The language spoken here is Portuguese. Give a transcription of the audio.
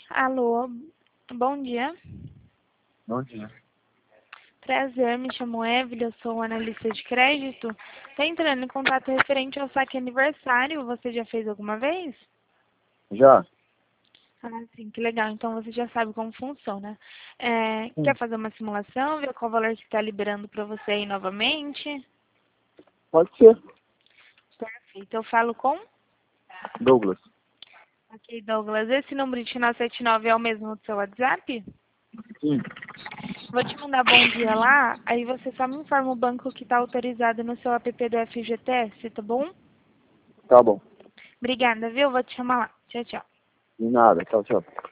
Alô, bom dia. Bom dia. Prazer, me chamo Evelyn, eu sou analista de crédito. Estou entrando em contato referente ao saque aniversário. Você já fez alguma vez? Já? Ah, sim, que legal. Então você já sabe como funciona. Sim. Quer fazer uma simulação, ver qual valor que está liberando para você aí novamente? Pode ser. Perfeito. Eu falo com? Douglas. Ok, Douglas. Esse número de 979 é o mesmo do seu WhatsApp? Sim. Vou te mandar bom dia lá, aí você só me informa o banco que está autorizado no seu app do FGTS, tá bom? Tá bom. Obrigada, viu? Vou te chamar lá. Tchau, tchau. De nada. Tchau, tchau.